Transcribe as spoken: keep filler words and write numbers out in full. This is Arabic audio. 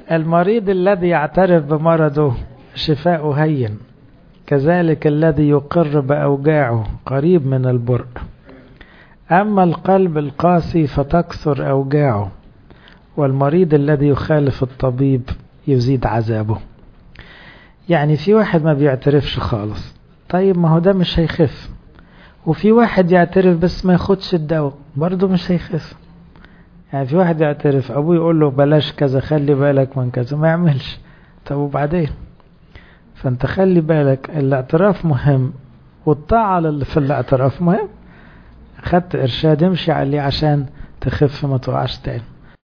المريض الذي يعترف بمرضه شفاؤه هين، كذلك الذي يقر بأوجاعه قريب من البرء. أما القلب القاسي فتكثر أوجاعه، والمريض الذي يخالف الطبيب يزيد عذابه. يعني في واحد ما بيعترفش خالص، طيب ما هو ده مش هيخف. وفي واحد يعترف بس ما ياخدش الدواء، برضه مش هيخف. يعني في واحد يعترف أبوه يقول له بلاش كذا، خلي بالك من كذا، ما يعملش. طب وبعدين؟ فانت خلي بالك، الاعتراف مهم، والطاعة اللي في الاعتراف مهم. خدت إرشاد امشي عليه عشان تخف ما تقعش تاني.